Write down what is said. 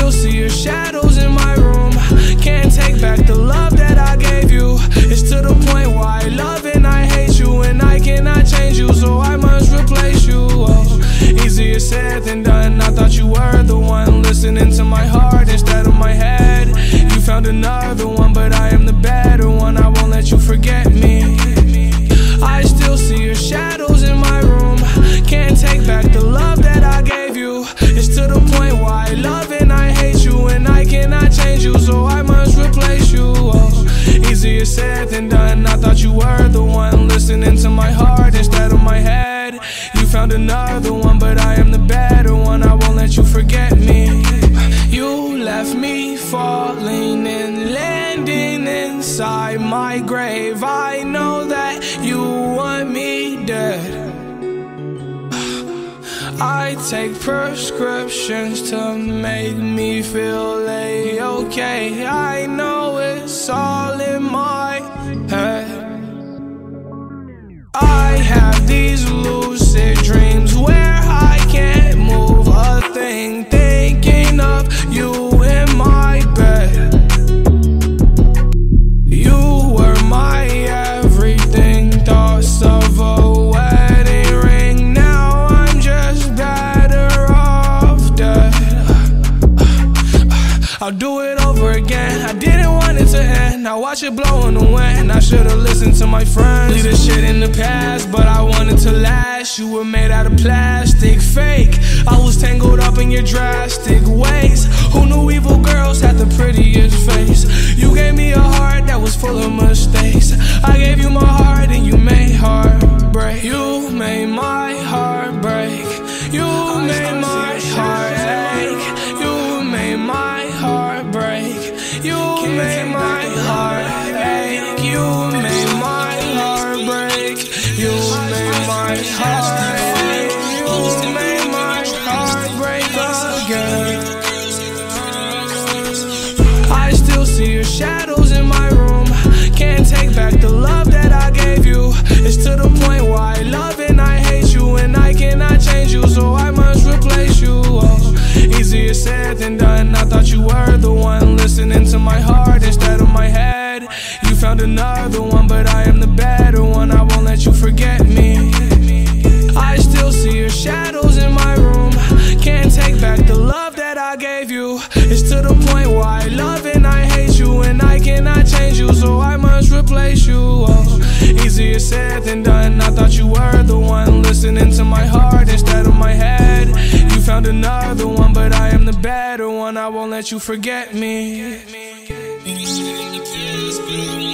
still see your shadows in my room. Can't take back the love that I gave you. It's to the point where I love and I hate you, and I cannot change you, so I must replace you. Oh, easier said than done. I thought you were the one listening to my heart instead of my head. You found another one, but I am the better one. I won't let you forget me. I still see your shadows in my room. Can't take back the love that I gave you. It's to the point where I love and I hate you, and I cannot change you, so I must replace you. Oh, easier said than done. I thought you were the one listening to my heart instead of my head. You found another one, but I am the better one. I won't let you forget me. You left me falling and landing inside my grave. I know that you want me dead. I take prescriptions to make me feel okay. I know it's all in my head. I have these lucid dreams where I can't move a thing, thinking of you in my bed. You were my everything, thoughts of a wedding ring. Now I'm just better off dead. I'll do it over again. I didn't want it to end. I watch it blow in the wind. I should've listened to my friends. Leave this shit in the past, but I wanted to last. You were made out of plastic, fake. I was tangled up in your drastic ways. Who knew evil girls had the prettiest face? You gave me a heart that was full of mistakes. I gave you my heart and you made heartbreak. You made my heart break. You made my heart ache. You made my heart break. You made my heart ache. You made my heart break. You made my heart ache. You made my heart break again. I still see your shadows in my room. Can't take back the love that I gave you. It's to the point where I love and I hate you, and I cannot change you, so I must replace you. Oh, easier said than done. I thought you were the one listening to my heart instead of my head. You found another one, but I am the better one. I won't let you forget me. I still see your shadows in my room. Can't take back the love that I gave you. It's to the point where I love and I hate you, and I cannot change you, so I must replace you. Oh, easier said than done. I thought you were the one listening to my heart instead of my head. You found another one, but I am the better one. I won't let you forget me.